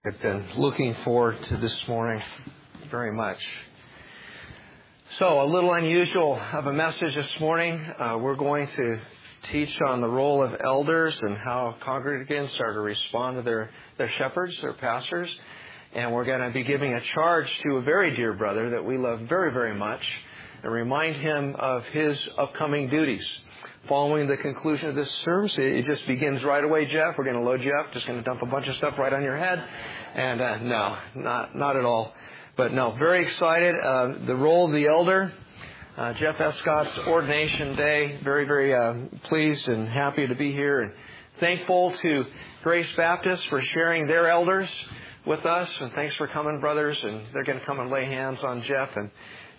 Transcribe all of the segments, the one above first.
I've been looking forward to this morning very much. So, a little unusual of a message this morning. We're going to teach on the role of elders and how congregants are to respond to their shepherds, their pastors. And we're going to be giving a charge to a very dear brother that we love very, very much and remind him of his upcoming duties. Following the conclusion of this service, it just begins right away, Jeff. We're going to load you up. Just going to dump a bunch of stuff right on your head. And no, not at all. But no, very excited. The role of the elder, Jeff Escott's ordination day. Very, very pleased and happy to be here. And thankful to Grace Baptist for sharing their elders with us. And thanks for coming, brothers. And they're going to come and lay hands on Jeff and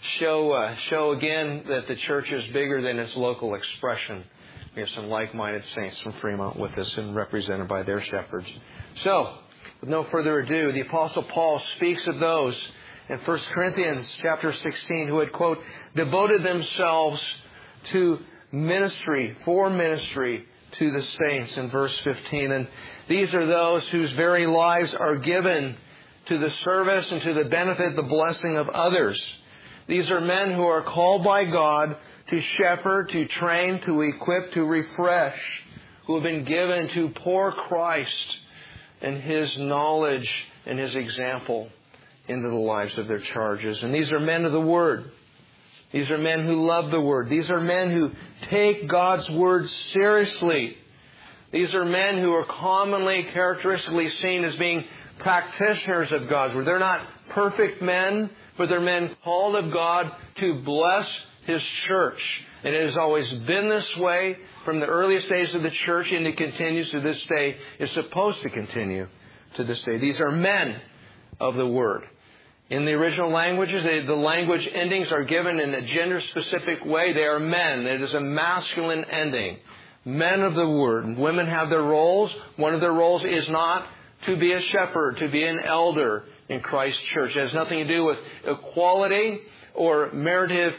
show again that the church is bigger than its local expression. We have some like-minded saints from Fremont with us and represented by their shepherds. So, with no further ado, the Apostle Paul speaks of those in 1 Corinthians chapter 16 who had, quote, devoted themselves to ministry, for ministry to the saints in verse 15. And these are those whose very lives are given to the service and to the benefit, the blessing of others. These are men who are called by God to shepherd, to train, to equip, to refresh, who have been given to pour Christ and His knowledge and His example into the lives of their charges. And these are men of the Word. These are men who love the Word. These are men who take God's Word seriously. These are men who are commonly, characteristically seen as being practitioners of God's Word. They're not perfect men, but they're men called of God to bless His church. And it has always been this way from the earliest days of the church, and it continues to this day. It's supposed to continue to this day. These are men of the Word. In the original languages, the language endings are given in a gender-specific way. They are men. It is a masculine ending. Men of the Word. Women have their roles. One of their roles is not to be a shepherd, to be an elder in Christ's church. It has nothing to do with equality or meritive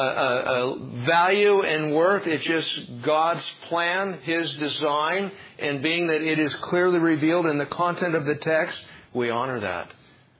value and worth. It's just God's plan, His design, and being that it is clearly revealed in the content of the text, we honor that.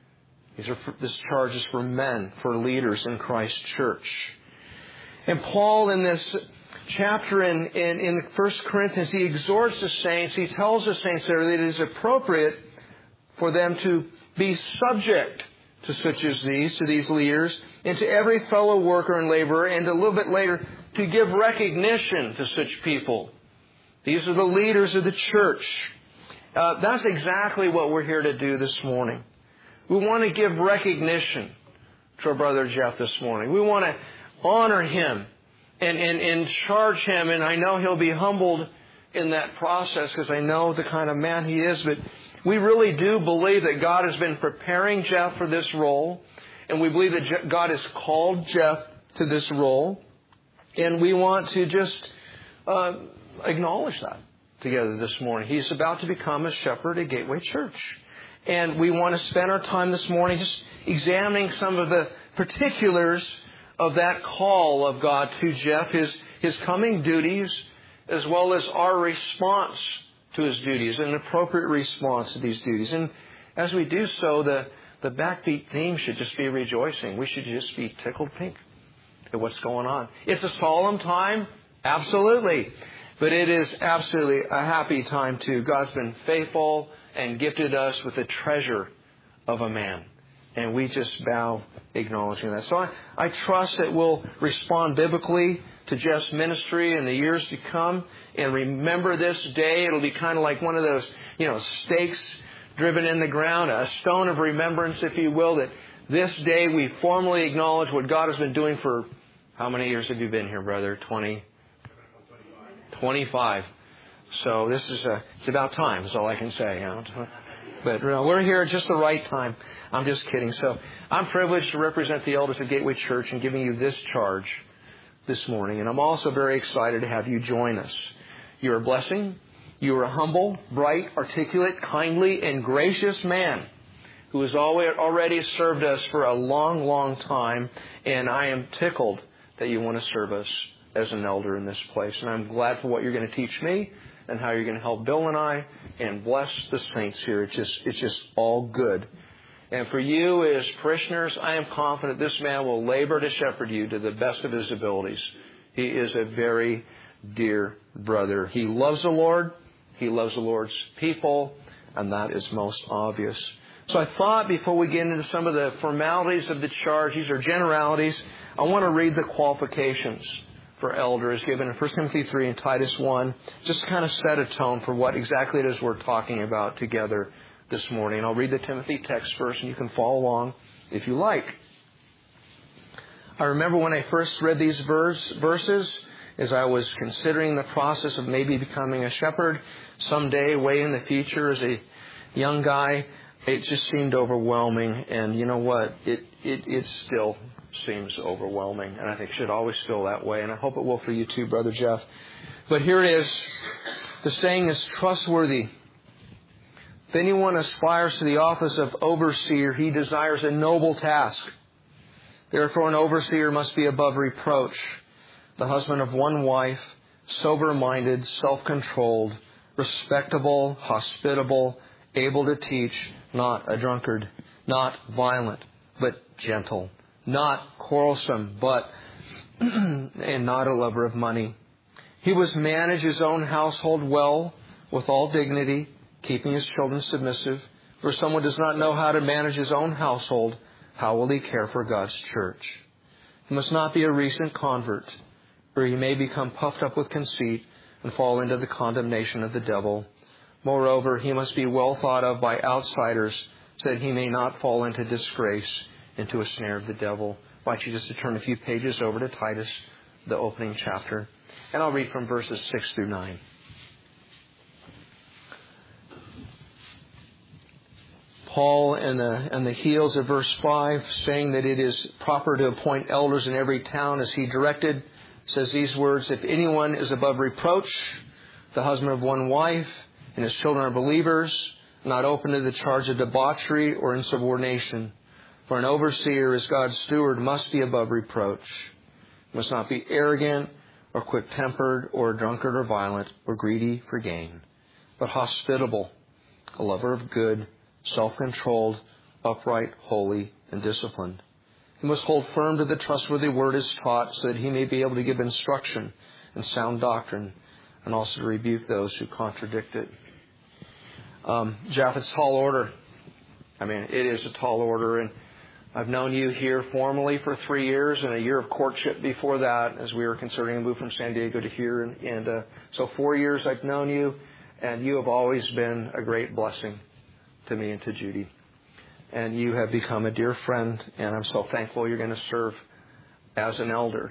This charge is for men, for leaders in Christ's church. And Paul, in this chapter in 1 Corinthians, he exhorts the saints, he tells the saints there that it is appropriate for them to be subject to such as these, to these leaders, and to every fellow worker and laborer, and a little bit later, to give recognition to such people. These are the leaders of the church. That's exactly what we're here to do this morning. We want to give recognition to our brother Jeff this morning. We want to honor him and charge him, and I know he'll be humbled in that process because I know the kind of man he is, but we really do believe that God has been preparing Jeff for this role, and we believe that God has called Jeff to this role, and we want to just acknowledge that together this morning. He's about to become a shepherd at Gateway Church, and we want to spend our time this morning just examining some of the particulars of that call of God to Jeff, his coming duties, as well as our response to his duties, an appropriate response to these duties. And as we do so, the backbeat theme should just be rejoicing. We should just be tickled pink at what's going on. It's a solemn time, absolutely. But it is absolutely a happy time too. God's been faithful and gifted us with the treasure of a man. And we just bow acknowledging that. So I trust that we'll respond biblically to Jeff's ministry in the years to come. And remember this day. It'll be kind of like one of those, stakes driven in the ground, a stone of remembrance, if you will, that this day we formally acknowledge what God has been doing for, how many years have you been here, brother? 25. So this is it's about time, is all I can say. But we're here at just the right time. I'm just kidding. So I'm privileged to represent the elders of Gateway Church in giving you this charge this morning. And I'm also very excited to have you join us. You're a blessing. You are a humble, bright, articulate, kindly, and gracious man who has already served us for a long, long time. And I am tickled that you want to serve us as an elder in this place. And I'm glad for what you're going to teach me and how you're going to help Bill and I and bless the saints here. It's just all good. And for you as parishioners, I am confident this man will labor to shepherd you to the best of his abilities. He is a very dear brother. He loves the Lord. He loves the Lord's people. And that is most obvious. So I thought before we get into some of the formalities of the charge, these are generalities, I want to read the qualifications for elders given in 1 Timothy 3 and Titus 1, just to kind of set a tone for what exactly it is we're talking about together this morning. I'll read the Timothy text first, and you can follow along if you like. I remember when I first read these verses, as I was considering the process of maybe becoming a shepherd someday, way in the future as a young guy, it just seemed overwhelming. And you know what? It still seems overwhelming, and I think it should always feel that way, and I hope it will for you too, Brother Jeff. But here it is. The saying is trustworthy. If anyone aspires to the office of overseer, he desires a noble task. Therefore, an overseer must be above reproach, the husband of one wife, sober-minded, self-controlled, respectable, hospitable, able to teach, not a drunkard, not violent, but gentle, not quarrelsome, but and not a lover of money. He must manage his own household well, with all dignity, keeping his children submissive. For if someone does not know how to manage his own household, how will he care for God's church? He must not be a recent convert, or he may become puffed up with conceit and fall into the condemnation of the devil. Moreover, he must be well thought of by outsiders, so that he may not fall into disgrace, into a snare of the devil. I want you just to turn a few pages over to Titus, the opening chapter. And I'll read from verses 6 through 9. Paul in the heels of verse 5, saying that it is proper to appoint elders in every town as he directed, says these words, if anyone is above reproach, the husband of one wife, and his children are believers, not open to the charge of debauchery or insubordination. For an overseer as God's steward must be above reproach, must not be arrogant or quick-tempered or drunkard or violent or greedy for gain, but hospitable, a lover of good, self-controlled, upright, holy, and disciplined. He must hold firm to the trustworthy word as taught, so that he may be able to give instruction in sound doctrine and also to rebuke those who contradict it. Jeff, it's a tall order. I mean, it is a tall order, and I've known you here formally for 3 years and a year of courtship before that as we were considering a move from San Diego to here. And so 4 years I've known you, and you have always been a great blessing to me and to Judy. And you have become a dear friend, and I'm so thankful you're going to serve as an elder.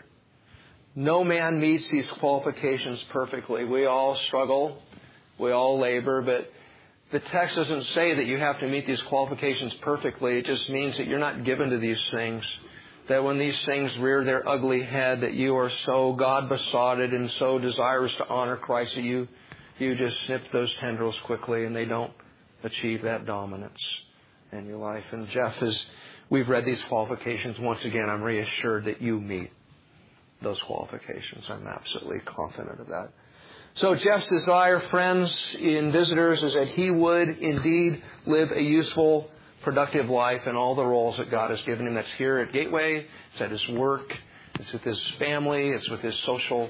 No man meets these qualifications perfectly. We all struggle. We all labor, but the text doesn't say that you have to meet these qualifications perfectly. It just means that you're not given to these things. That when these things rear their ugly head, that you are so God-besotted and so desirous to honor Christ that you just snip those tendrils quickly, and they don't achieve that dominance in your life. And Jeff, as we've read these qualifications, once again, I'm reassured that you meet those qualifications. I'm absolutely confident of that. So Jeff's desire, friends and visitors, is that he would indeed live a useful, productive life in all the roles that God has given him. That's here at Gateway. It's at his work. It's with his family. It's with his social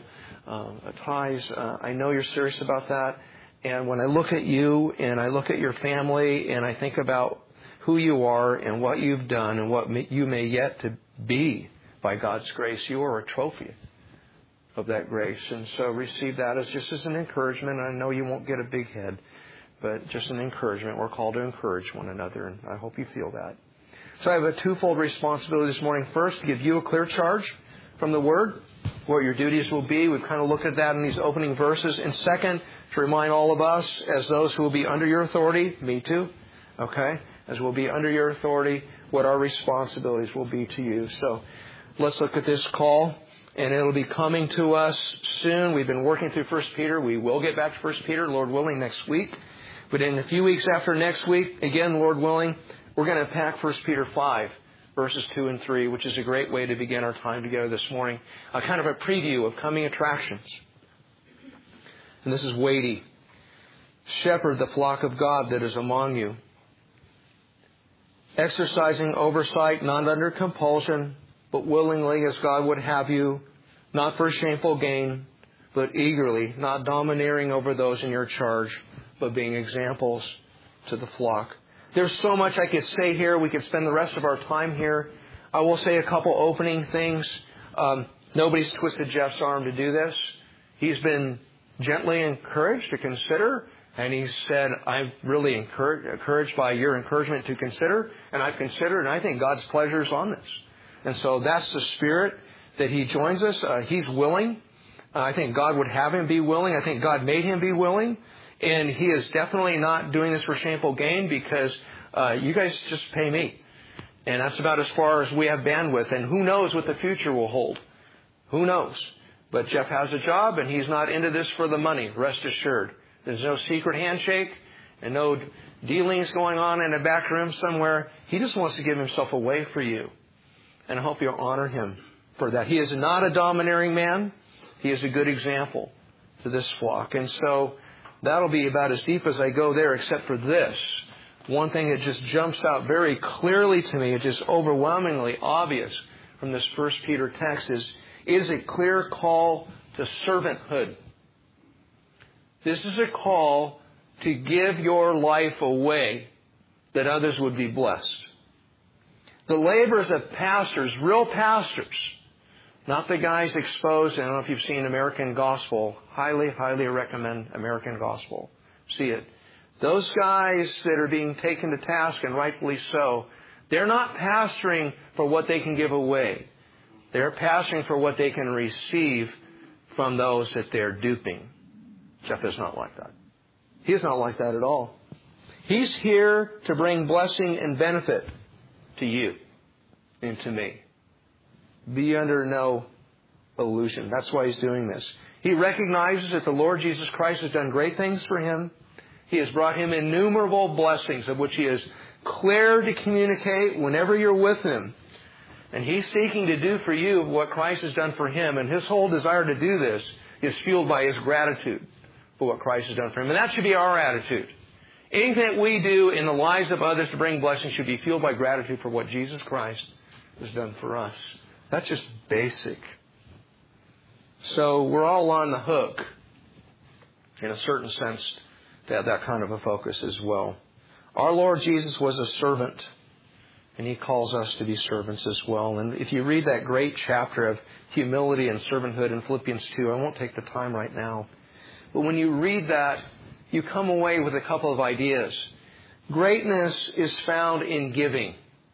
ties. I know you're serious about that. And when I look at you and I look at your family and I think about who you are and what you've done and what you may yet to be by God's grace, you are a trophy of that grace. And so receive that as just as an encouragement. I know you won't get a big head, but just an encouragement. We're called to encourage one another, and I hope you feel that. So I have a twofold responsibility this morning. First, to give you a clear charge from the Word, what your duties will be. We've kind of looked at that in these opening verses. And second, to remind all of us, as those who will be under your authority, me too, okay, as we'll be under your authority, what our responsibilities will be to you. So let's look at this call. And it'll be coming to us soon. We've been working through 1 Peter. We will get back to 1 Peter, Lord willing, next week. But in a few weeks after next week, again, Lord willing, we're going to attack 1 Peter 5, verses 2 and 3, which is a great way to begin our time together this morning. Kind of a preview of coming attractions. And this is weighty. shepherd the flock of God that is among you, exercising oversight, not under compulsion, but willingly as God would have you, not for shameful gain, but eagerly, not domineering over those in your charge, but being examples to the flock. There's so much I could say here. We could spend the rest of our time here. I will say a couple opening things. Nobody's twisted Jeff's arm to do this. He's been gently encouraged to consider, and he said, I'm really encouraged by your encouragement to consider, and I've considered, and I think God's pleasure is on this. And so that's the spirit that he joins us. He's willing. I think God would have him be willing. I think God made him be willing. And he is definitely not doing this for shameful gain, because you guys just pay me. And that's about as far as we have bandwidth. And who knows what the future will hold. Who knows? But Jeff has a job, and he's not into this for the money. Rest assured. There's no secret handshake and no dealings going on in a back room somewhere. He just wants to give himself away for you. And I hope you'll honor him for that. He is not a domineering man. He is a good example to this flock. And so that'll be about as deep as I go there, except for this. One thing that just jumps out very clearly to me, it's just overwhelmingly obvious from this 1 Peter text, is a clear call to servanthood. This is a call to give your life away that others would be blessed. The labors of pastors, real pastors, not the guys exposed. I don't know if you've seen American Gospel. Highly, highly recommend American Gospel. See it. Those guys that are being taken to task, and rightfully so, they're not pastoring for what they can give away. They're pastoring for what they can receive from those that they're duping. Jeff is not like that. He is not like that at all. He's here to bring blessing and benefit to you and to me. Be under no illusion. That's why he's doing this. He recognizes that the Lord Jesus Christ has done great things for him. He has brought him innumerable blessings, of which he is clear to communicate whenever you're with him. And he's seeking to do for you what Christ has done for him. And his whole desire to do this is fueled by his gratitude for what Christ has done for him. And that should be our attitude. Anything that we do in the lives of others to bring blessing should be fueled by gratitude for what Jesus Christ has done for us. That's just basic. So we're all on the hook, in a certain sense, to have that kind of a focus as well. Our Lord Jesus was a servant, and he calls us to be servants as well. And if you read that great chapter of humility and servanthood in Philippians 2, I won't take the time right now, but when you read that, you come away with a couple of ideas. Greatness is found in giving.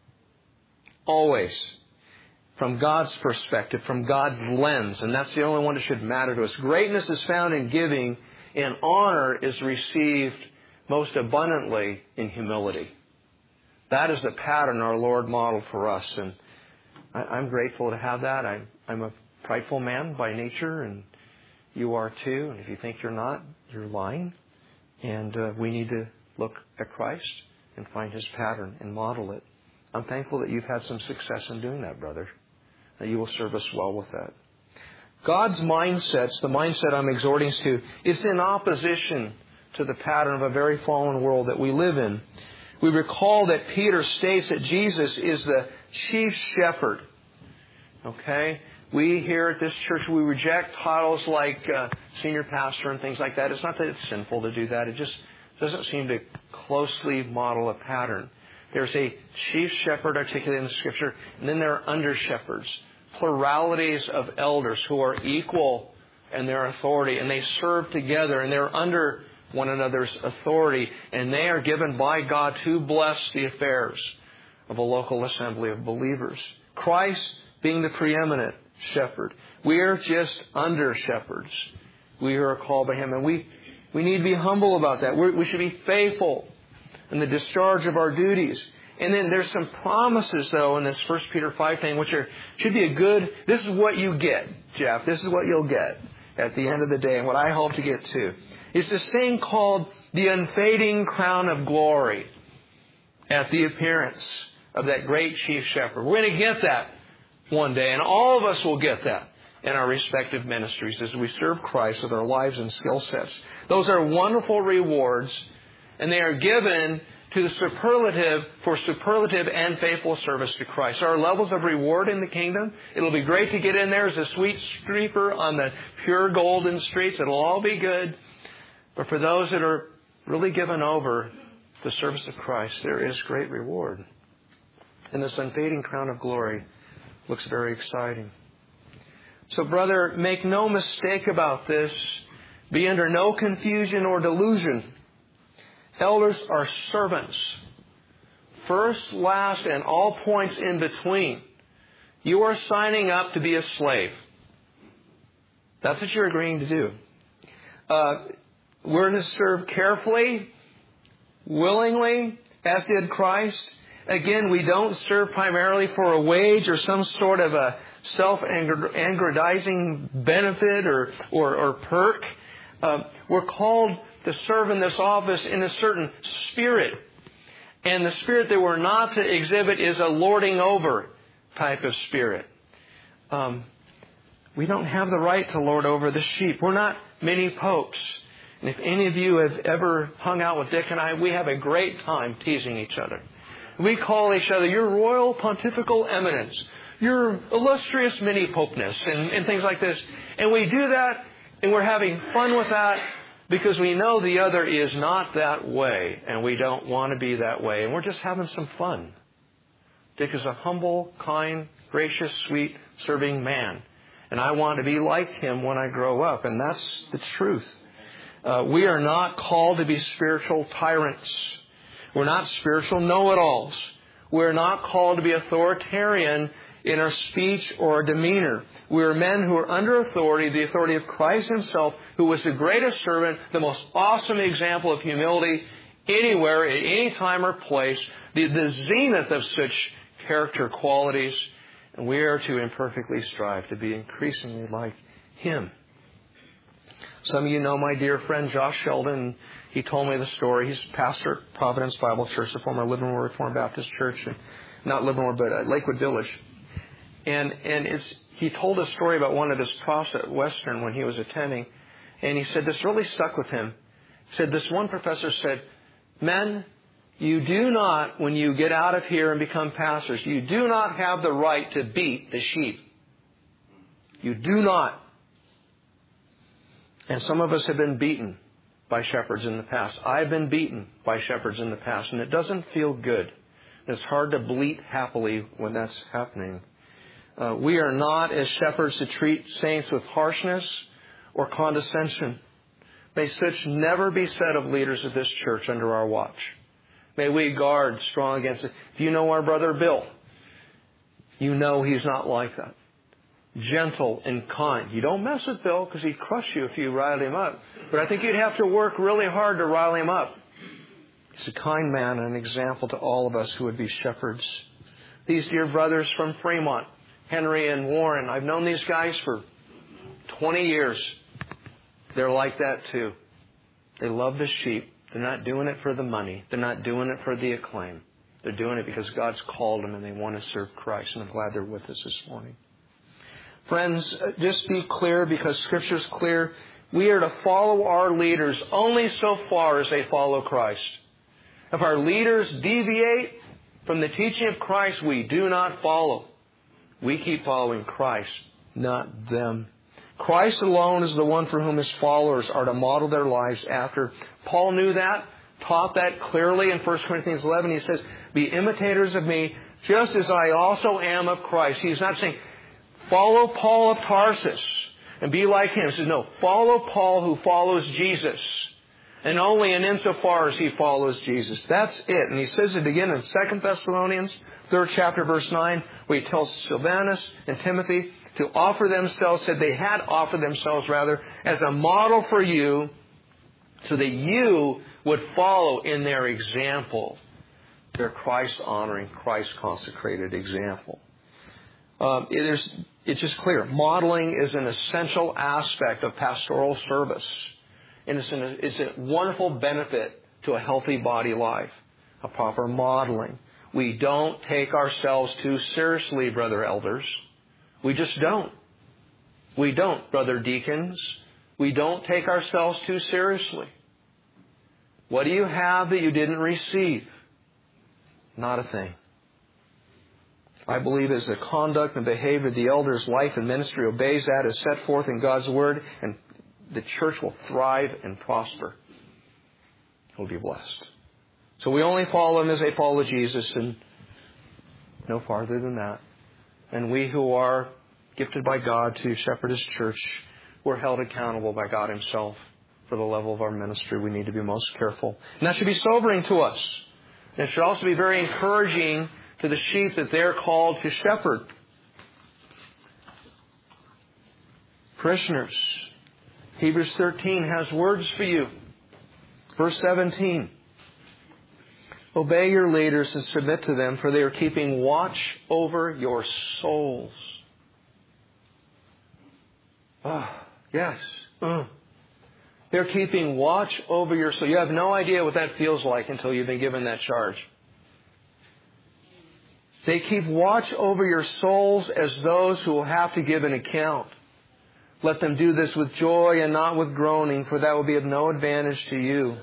Always. From God's perspective, from God's lens. And that's the only one that should matter to us. Greatness is found in giving, and honor is received most abundantly in humility. That is the pattern our Lord modeled for us. And I'm grateful to have that. I'm a prideful man by nature, and you are too. And if you think you're not, you're lying. And we need to look at Christ and find his pattern and model it. I'm thankful that you've had some success in doing that, brother. That you will serve us well with that. God's mindsets, the mindset I'm exhorting us to, is in opposition to the pattern of a very fallen world that we live in. We recall that Peter states that Jesus is the chief shepherd. Okay? We here at this church, we reject titles like senior pastor and things like that. It's not that it's sinful to do that. It just doesn't seem to closely model a pattern. There's a chief shepherd articulated in the Scripture, and then there are under shepherds, pluralities of elders who are equal in their authority, and they serve together, and they're under one another's authority, and they are given by God to bless the affairs of a local assembly of believers. Christ being the preeminent shepherd. We are just under shepherds. We are called by him, and we need to be humble about that. We should be faithful in the discharge of our duties. And then there's some promises, though, in this 1 Peter 5 thing, which should be a good, this is what you get, Jeff. This is what you'll get at the end of the day, and what I hope to get to. It's this thing called the unfading crown of glory at the appearance of that great chief shepherd. We're going to get that one day, and all of us will get that. in our respective ministries as we serve Christ with our lives and skill sets. Those are wonderful rewards, and they are given to the superlative and faithful service to Christ. There are levels of reward in the kingdom. It'll be great to get in there as a sweet streaker on the pure golden streets. It'll all be good. But for those that are really given over to the service of Christ, there is great reward. And this unfading crown of glory looks very exciting. So, brother, make no mistake about this. Be under no confusion or delusion. Elders are servants. First, last, and all points in between. You are signing up to be a slave. That's what you're agreeing to do. We're to serve carefully, willingly, as did Christ. Again, we don't serve primarily for a wage or some sort of a self-aggrandizing benefit or perk. We're called to serve in this office in a certain spirit. And the spirit that we're not to exhibit is a lording over type of spirit. We don't have the right to lord over the sheep. We're not mini popes. And if any of you have ever hung out with Dick and I, we have a great time teasing each other. We call each other, your royal pontifical eminence, your illustrious mini-popeness, and things like this. And we do that, and we're having fun with that because we know the other is not that way, and we don't want to be that way. And we're just having some fun. Dick is a humble, kind, gracious, sweet, serving man. And I want to be like him when I grow up, and that's the truth. We are not called to be spiritual tyrants. We're not spiritual know-it-alls. We're not called to be authoritarian in our speech or our demeanor. We are men who are under authority, the authority of Christ Himself, who was the greatest servant, the most awesome example of humility anywhere, at any time or place, the zenith of such character qualities. And we are to imperfectly strive to be increasingly like Him. Some of you know my dear friend Josh Sheldon. He told me the story. He's pastor at Providence Bible Church, the former Livermore Reformed Baptist Church, and not Livermore, but Lakewood Village. And he told a story about one of his profs at Western when he was attending, and he said this really stuck with him. He said this one professor said, "Men, you do not, when you get out of here and become pastors, you do not have the right to beat the sheep. You do not." And some of us have been beaten by shepherds in the past. I've been beaten by shepherds in the past, and it doesn't feel good. It's hard to bleat happily when that's happening. We are not, as shepherds, to treat saints with harshness or condescension. May such never be said of leaders of this church under our watch. May we guard strong against it. If you know our brother Bill, you know he's not like that. Gentle and kind. You don't mess with Bill because he'd crush you if you riled him up. But I think you'd have to work really hard to rile him up. He's a kind man and an example to all of us who would be shepherds. These dear brothers from Fremont, Henry and Warren, I've known these guys for 20 years. They're like that too. They love the sheep. They're not doing it for the money. They're not doing it for the acclaim. They're doing it because God's called them and they want to serve Christ. And I'm glad they're with us this morning. Friends, just be clear because Scripture's clear. We are to follow our leaders only so far as they follow Christ. If our leaders deviate from the teaching of Christ, we do not follow. We keep following Christ, not them. Christ alone is the one for whom His followers are to model their lives after. Paul knew that, taught that clearly in 1 Corinthians 11. He says, "Be imitators of me, just as I also am of Christ." He's not saying, follow Paul of Tarsus and be like him. He says, no, follow Paul who follows Jesus. And only in insofar as he follows Jesus. That's it. And he says it again in 2 Thessalonians, 3rd chapter, verse 9, where he tells Silvanus and Timothy to offer themselves, said they had offered themselves rather, as a model for you, so that you would follow in their example, their Christ-honoring, Christ-consecrated example. It's just clear. Modeling is an essential aspect of pastoral service. And it's a wonderful benefit to a healthy body life, a proper modeling. We don't take ourselves too seriously, brother elders. We just don't. We don't, brother deacons. We don't take ourselves too seriously. What do you have that you didn't receive? Not a thing. I believe as the conduct and behavior of the elders' life and ministry obeys that as set forth in God's Word, and the church will thrive and prosper. It will be blessed. So we only follow Him as they follow Jesus, and no farther than that. And we who are gifted by God to shepherd His church, we're held accountable by God Himself for the level of our ministry. We need to be most careful. And that should be sobering to us. And it should also be very encouraging to the sheep that they're called to shepherd. Parishioners, Hebrews 13 has words for you. Verse 17. Obey your leaders and submit to them, for they are keeping watch over your souls. Yes. They're keeping watch over your soul. You have no idea what that feels like until you've been given that charge. They keep watch over your souls as those who will have to give an account. Let them do this with joy and not with groaning, for that will be of no advantage to you.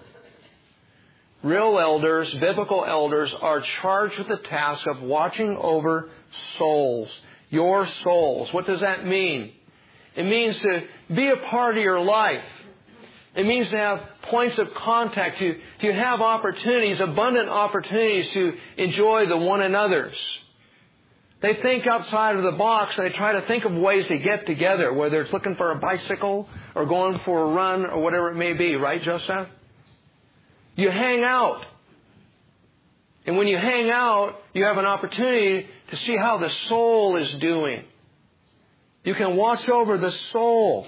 Real elders, biblical elders, are charged with the task of watching over souls. Your souls. What does that mean? It means to be a part of your life. It means to have points of contact, to have opportunities, abundant opportunities to enjoy the one another's. They think outside of the box and they try to think of ways to get together, whether it's looking for a bicycle or going for a run or whatever it may be. Right, Joseph? You hang out. And when you hang out, you have an opportunity to see how the soul is doing. You can watch over the soul.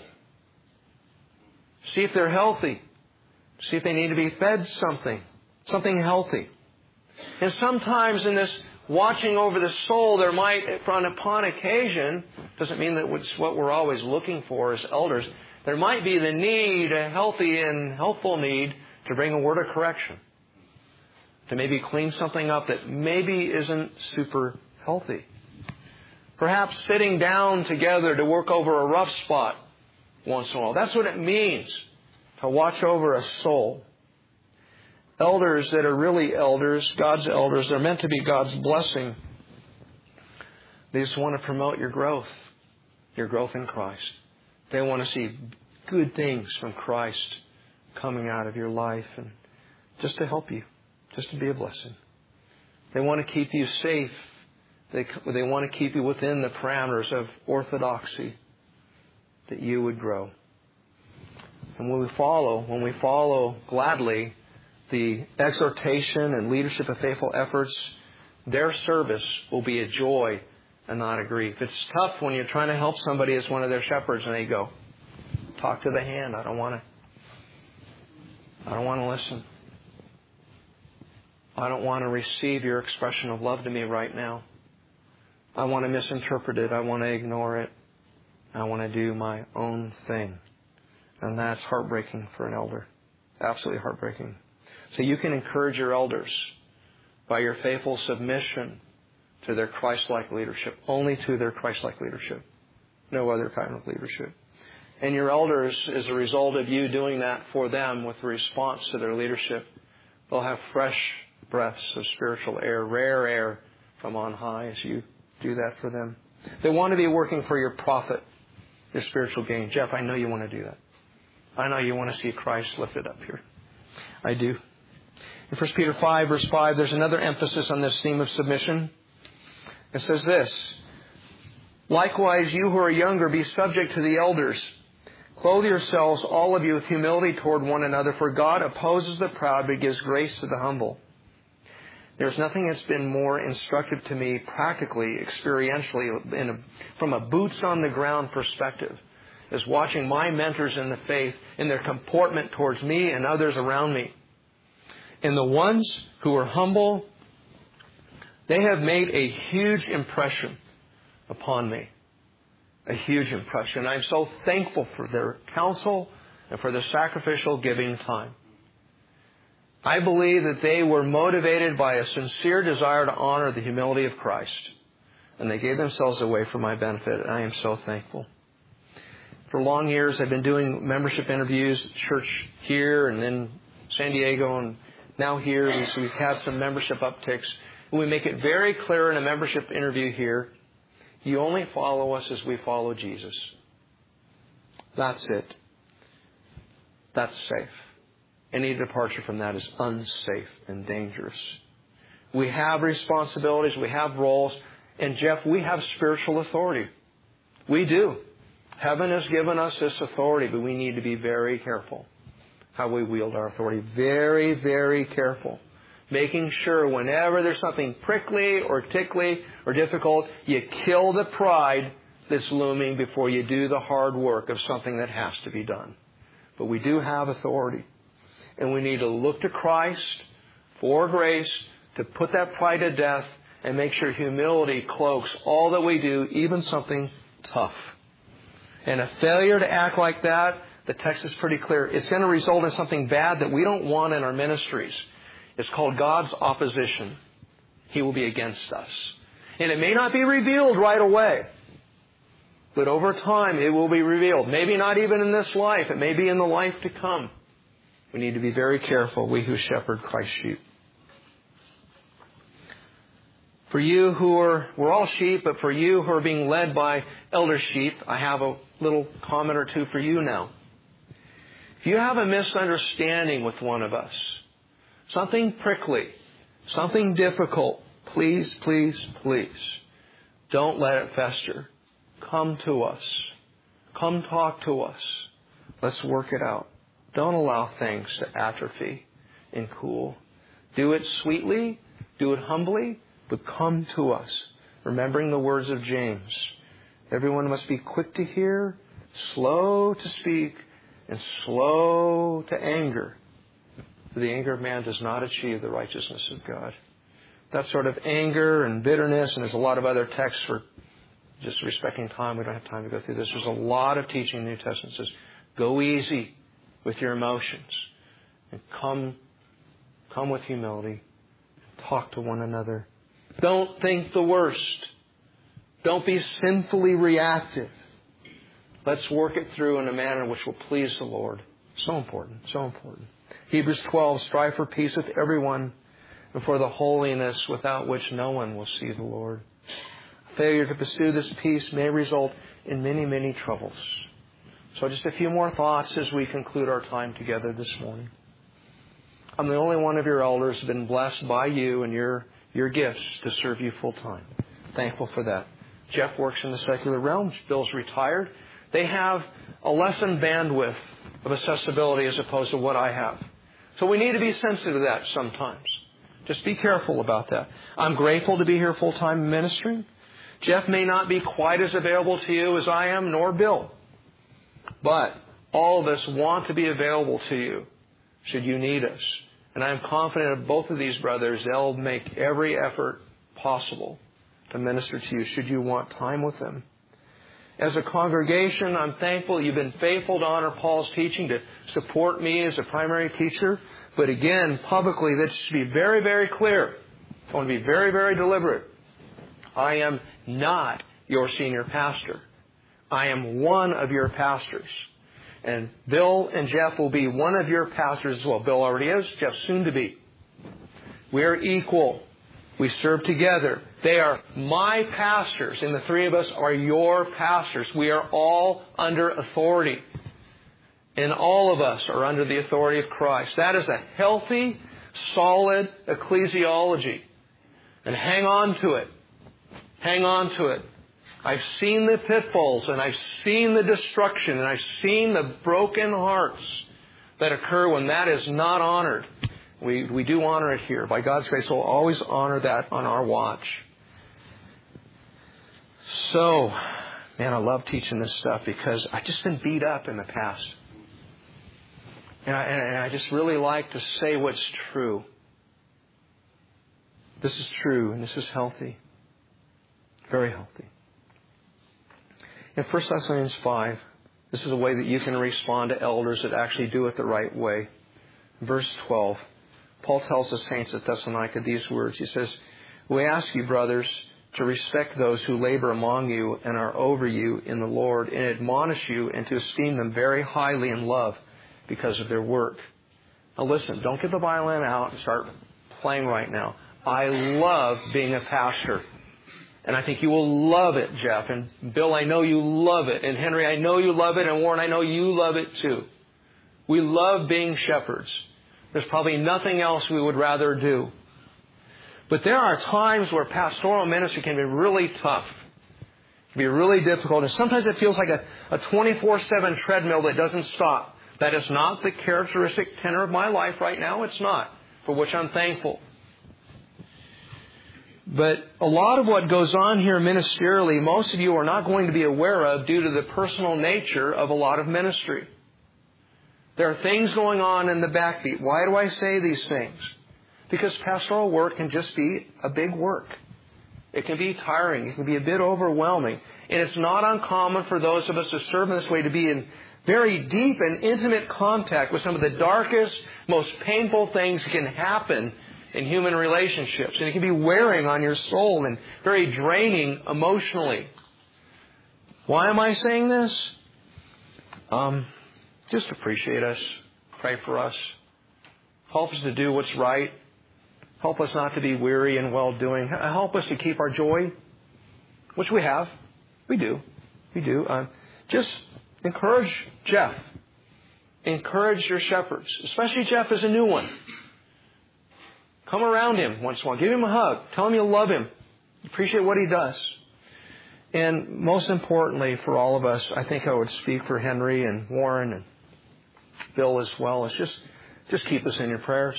See if they're healthy. See if they need to be fed something healthy. And sometimes in this watching over the soul, there might, upon occasion, doesn't mean that it's what we're always looking for as elders, there might be the need, a healthy and helpful need, to bring a word of correction. To maybe clean something up that maybe isn't super healthy. Perhaps sitting down together to work over a rough spot once in a while. That's what it means to watch over a soul. Elders that are really elders, God's elders, they're meant to be God's blessing. They just want to promote your growth in Christ. They want to see good things from Christ coming out of your life, and just to help you, just to be a blessing. They want to keep you safe. They want to keep you within the parameters of orthodoxy, that you would grow. And when we follow gladly the exhortation and leadership of faithful efforts, their service will be a joy and not a grief. It's tough when you're trying to help somebody as one of their shepherds and they go, talk to the hand. I don't want to listen. I don't want to receive your expression of love to me right now. I want to misinterpret it. I want to ignore it. I want to do my own thing. And that's heartbreaking for an elder. Absolutely heartbreaking. So you can encourage your elders by your faithful submission to their Christ-like leadership. Only to their Christ-like leadership. No other kind of leadership. And your elders, as a result of you doing that for them with response to their leadership, they'll have fresh breaths of spiritual air, rare air from on high as you do that for them. They want to be working for your profit, your spiritual gain. Jeff, I know you want to do that. I know you want to see Christ lifted up here. I do. In 1 Peter 5, verse 5, there's another emphasis on this theme of submission. It says this, likewise, you who are younger, be subject to the elders. Clothe yourselves, all of you, with humility toward one another, for God opposes the proud, but gives grace to the humble. There's nothing that's been more instructive to me practically, experientially, from a boots-on-the-ground perspective, is watching my mentors in the faith in their comportment towards me and others around me. And the ones who are humble, they have made a huge impression upon me. A huge impression. I'm so thankful for their counsel and for their sacrificial giving time. I believe that they were motivated by a sincere desire to honor the humility of Christ. And they gave themselves away for my benefit. And I am so thankful. For long years, I've been doing membership interviews at church here and then San Diego and now here. So we've had some membership upticks. And we make it very clear in a membership interview here, you only follow us as we follow Jesus. That's it. That's safe. Any departure from that is unsafe and dangerous. We have responsibilities. We have roles. And Jeff, we have spiritual authority. We do. Heaven has given us this authority, but we need to be very careful how we wield our authority. Very, very careful. Making sure whenever there's something prickly or tickly or difficult, you kill the pride that's looming before you do the hard work of something that has to be done. But we do have authority. And we need to look to Christ for grace to put that pride to death and make sure humility cloaks all that we do, even something tough. And a failure to act like that, the text is pretty clear. It's going to result in something bad that we don't want in our ministries. It's called God's opposition. He will be against us. And it may not be revealed right away. But over time, it will be revealed. Maybe not even in this life. It may be in the life to come. We need to be very careful, we who shepherd Christ's sheep. For you we're all sheep, but for you who are being led by elder sheep, I have a little comment or two for you now. If you have a misunderstanding with one of us, something prickly, something difficult, please, please, please, don't let it fester. Come to us. Come talk to us. Let's work it out. Don't allow things to atrophy and cool. Do it sweetly. Do it humbly. But come to us, remembering the words of James. Everyone must be quick to hear, slow to speak, and slow to anger. For the anger of man does not achieve the righteousness of God. That sort of anger and bitterness, and there's a lot of other texts for just respecting time. We don't have time to go through this. There's a lot of teaching in the New Testament that says, go easy with your emotions and come with humility. Talk to one another. Don't think the worst. Don't be sinfully reactive. Let's work it through in a manner which will please the Lord. So important, so important. Hebrews 12, strive for peace with everyone and for the holiness without which no one will see the Lord. Failure to pursue this peace may result in many, many troubles. So just a few more thoughts as we conclude our time together this morning. I'm the only one of your elders who's been blessed by you and your gifts to serve you full time. Thankful for that. Jeff works in the secular realm. Bill's retired. They have a lessened bandwidth of accessibility as opposed to what I have. So we need to be sensitive to that sometimes. Just be careful about that. I'm grateful to be here full time ministering. Jeff may not be quite as available to you as I am, nor Bill. But all of us want to be available to you should you need us. And I'm confident of both of these brothers. They'll make every effort possible to minister to you should you want time with them. As a congregation, I'm thankful you've been faithful to honor Paul's teaching, to support me as a primary teacher. But again, publicly, that should be very, very clear. I want to be very, very deliberate. I am not your senior pastor. I am one of your pastors. And Bill and Jeff will be one of your pastors as well. Bill already is. Jeff soon to be. We are equal. We serve together. They are my pastors, and the three of us are your pastors. We are all under authority. And all of us are under the authority of Christ. That is a healthy, solid ecclesiology. And hang on to it. Hang on to it. I've seen the pitfalls, and I've seen the destruction, and I've seen the broken hearts that occur when that is not honored. We do honor it here. By God's grace, we'll always honor that on our watch. So, man, I love teaching this stuff because I've just been beat up in the past. And I just really like to say what's true. This is true, and this is healthy. Very healthy. In 1 Thessalonians 5, this is a way that you can respond to elders that actually do it the right way. Verse 12, Paul tells the saints at Thessalonica these words. He says, we ask you, brothers, to respect those who labor among you and are over you in the Lord, and admonish you, and to esteem them very highly in love because of their work. Now listen, don't get the violin out and start playing right now. I love being a pastor. And I think you will love it, Jeff. And Bill, I know you love it. And Henry, I know you love it. And Warren, I know you love it too. We love being shepherds. There's probably nothing else we would rather do. But there are times where pastoral ministry can be really tough. It can be really difficult. And sometimes it feels like a 24/7 treadmill that doesn't stop. That is not the characteristic tenor of my life right now. It's not, for which I'm thankful. But a lot of what goes on here ministerially, most of you are not going to be aware of due to the personal nature of a lot of ministry. There are things going on in the backbeat. Why do I say these things? Because pastoral work can just be a big work. It can be tiring. It can be a bit overwhelming. And it's not uncommon for those of us who serve in this way to be in very deep and intimate contact with some of the darkest, most painful things that can happen in human relationships. And it can be wearing on your soul and very draining emotionally. Why am I saying this? Just appreciate us. Pray for us. Help us to do what's right. Help us not to be weary in well-doing. Help us to keep our joy, which we have. We do. Just encourage Jeff. Encourage your shepherds, especially Jeff is a new one. Come around him once in a while. Give him a hug. Tell him you love him. Appreciate what he does. And most importantly for all of us, I think I would speak for Henry and Warren and Bill as well. It's just keep us in your prayers.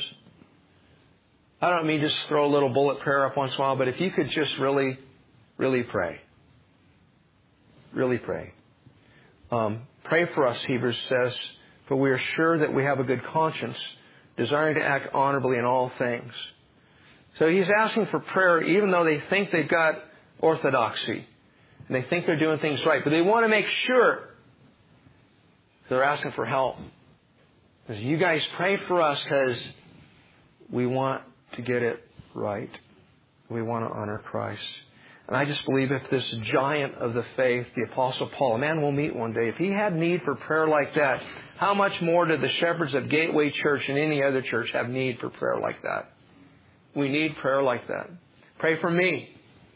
I don't mean just throw a little bullet prayer up once in a while, but if you could just really, really pray. Really pray. Pray for us, Hebrews says, for we are sure that we have a good conscience, desiring to act honorably in all things. So he's asking for prayer even though they think they've got orthodoxy and they think they're doing things right. But they want to make sure. They're asking for help. Because you guys pray for us because we want to get it right. We want to honor Christ. And I just believe if this giant of the faith, the Apostle Paul, a man we'll meet one day, if he had need for prayer like that, how much more do the shepherds of Gateway Church and any other church have need for prayer like that? We need prayer like that. Pray for me.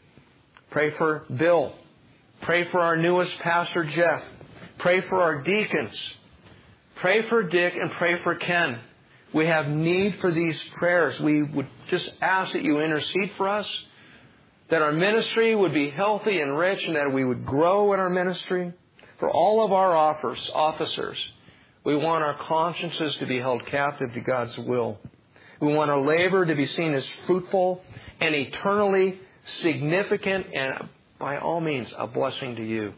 Pray for Bill. Pray for our newest pastor, Jeff. Pray for our deacons. Pray for Dick and pray for Ken. We have need for these prayers. We would just ask that you intercede for us, that our ministry would be healthy and rich, and that we would grow in our ministry. For all of our officers, we want our consciences to be held captive to God's will. We want our labor to be seen as fruitful and eternally significant and, by all means, a blessing to you.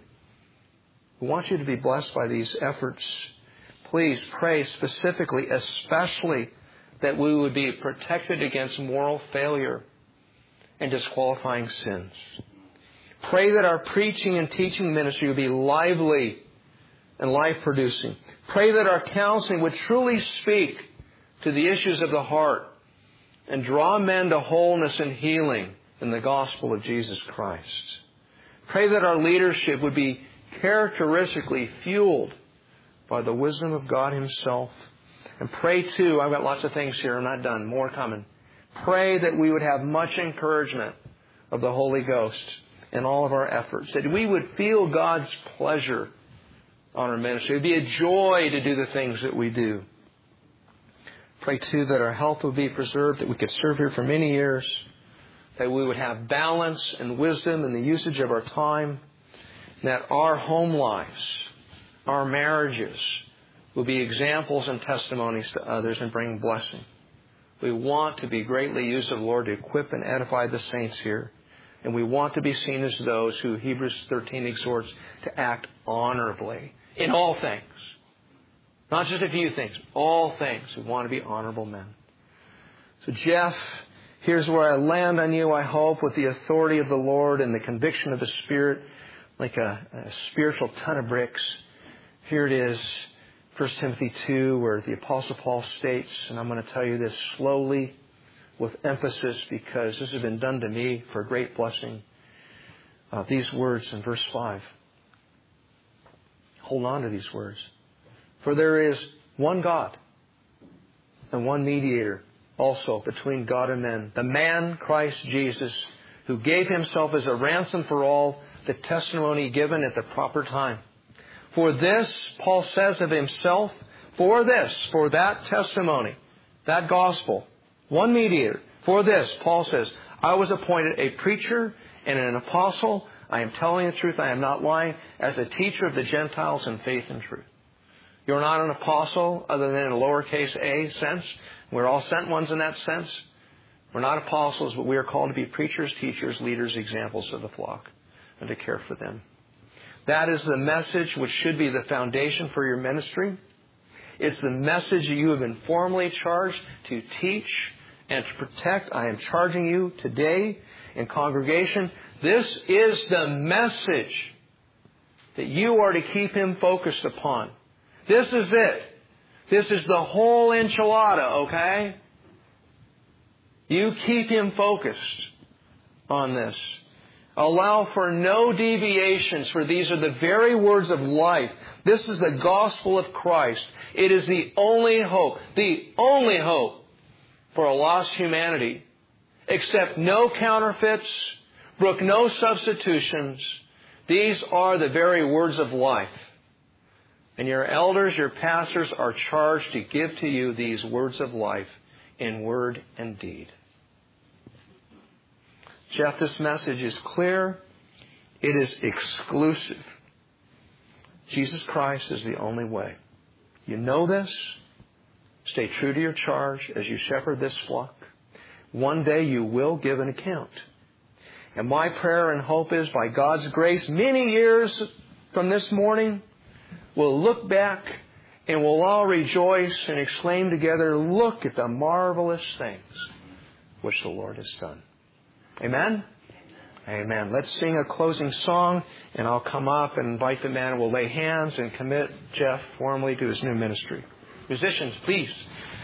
We want you to be blessed by these efforts. Please pray specifically, especially, that we would be protected against moral failure and disqualifying sins. Pray that our preaching and teaching ministry would be lively and life-producing. Pray that our counseling would truly speak to the issues of the heart and draw men to wholeness and healing in the gospel of Jesus Christ. Pray that our leadership would be characteristically fueled by the wisdom of God Himself. And pray too, I've got lots of things here, I'm not done, more coming. Pray that we would have much encouragement of the Holy Ghost in all of our efforts. That we would feel God's pleasure on our ministry. It would be a joy to do the things that we do. Pray too that our health would be preserved, that we could serve here for many years. That we would have balance and wisdom in the usage of our time. And that our home lives, our marriages, will be examples and testimonies to others and bring blessing. We want to be greatly used of the Lord to equip and edify the saints here. And we want to be seen as those who Hebrews 13 exhorts to act honorably in all things. Not just a few things, all things. We want to be honorable men. So Jeff, here's where I land on you, I hope, with the authority of the Lord and the conviction of the Spirit, like a spiritual ton of bricks. Here it is. 1 Timothy 2, where the Apostle Paul states, and I'm going to tell you this slowly with emphasis because this has been done to me for a great blessing. these words in verse 5. Hold on to these words. For there is one God and one mediator also between God and men, the man Christ Jesus, who gave himself as a ransom for all, the testimony given at the proper time. For this, Paul says of himself, for that testimony, that gospel, one mediator, for this, Paul says, I was appointed a preacher and an apostle. I am telling the truth, I am not lying, as a teacher of the Gentiles in faith and truth. You're not an apostle other than in a lowercase a sense. We're all sent ones in that sense. We're not apostles, but we are called to be preachers, teachers, leaders, examples of the flock, and to care for them. That is the message which should be the foundation for your ministry. It's the message that you have been formally charged to teach and to protect. I am charging you today in congregation. This is the message that you are to keep him focused upon. This is it. This is the whole enchilada, okay? You keep him focused on this. Allow for no deviations, for these are the very words of life. This is the gospel of Christ. It is the only hope for a lost humanity. Accept no counterfeits, brook no substitutions. These are the very words of life. And your elders, your pastors are charged to give to you these words of life in word and deed. Jeff, this message is clear. It is exclusive. Jesus Christ is the only way. You know this. Stay true to your charge as you shepherd this flock. One day you will give an account. And my prayer and hope is, by God's grace, many years from this morning, we'll look back and we'll all rejoice and exclaim together, look at the marvelous things which the Lord has done. Amen? Amen. Let's sing a closing song, and I'll come up and invite the man. We'll lay hands and commit Jeff formally to his new ministry. Musicians, please